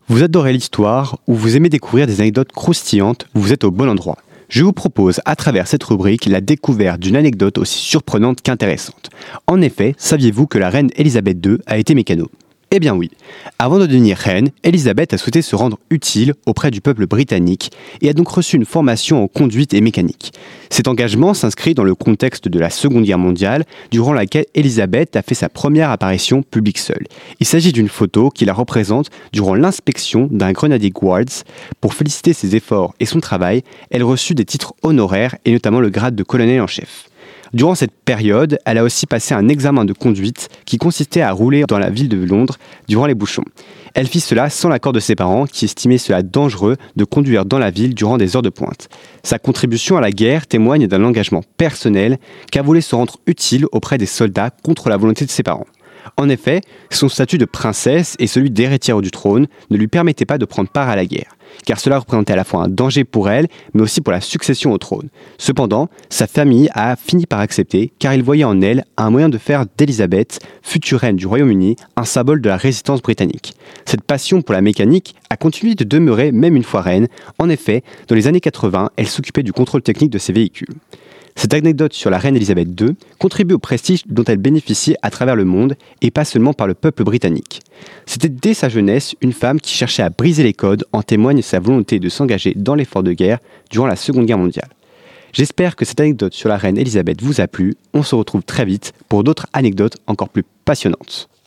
Vous adorez l'histoire ou vous aimez découvrir des anecdotes croustillantes, vous êtes au bon endroit. Je vous propose à travers cette rubrique la découverte d'une anecdote aussi surprenante qu'intéressante. En effet, saviez-vous que la reine Elisabeth II a été mécano ? Eh bien oui. Avant de devenir reine, Elisabeth a souhaité se rendre utile auprès du peuple britannique et a donc reçu une formation en conduite et mécanique. Cet engagement s'inscrit dans le contexte de la Seconde Guerre mondiale, durant laquelle Elisabeth a fait sa première apparition publique seule. Il s'agit d'une photo qui la représente durant l'inspection d'un Grenadier Guards. Pour féliciter ses efforts et son travail, elle reçut des titres honoraires et notamment le grade de colonel en chef. Durant cette période, elle a aussi passé un examen de conduite qui consistait à rouler dans la ville de Londres durant les bouchons. Elle fit cela sans l'accord de ses parents qui estimaient cela dangereux de conduire dans la ville durant des heures de pointe. Sa contribution à la guerre témoigne d'un engagement personnel car voulait se rendre utile auprès des soldats contre la volonté de ses parents. En effet, son statut de princesse et celui d'héritière du trône ne lui permettaient pas de prendre part à la guerre, car cela représentait à la fois un danger pour elle, mais aussi pour la succession au trône. Cependant, sa famille a fini par accepter, car il voyait en elle un moyen de faire d'Élisabeth, future reine du Royaume-Uni, un symbole de la résistance britannique. Cette passion pour la mécanique a continué de demeurer même une fois reine. En effet, dans les années 80, elle s'occupait du contrôle technique de ses véhicules. Cette anecdote sur la reine Elisabeth II contribue au prestige dont elle bénéficiait à travers le monde et pas seulement par le peuple britannique. C'était dès sa jeunesse une femme qui cherchait à briser les codes, en témoigne sa volonté de s'engager dans l'effort de guerre durant la Seconde Guerre mondiale. J'espère que cette anecdote sur la reine Elisabeth vous a plu. On se retrouve très vite pour d'autres anecdotes encore plus passionnantes.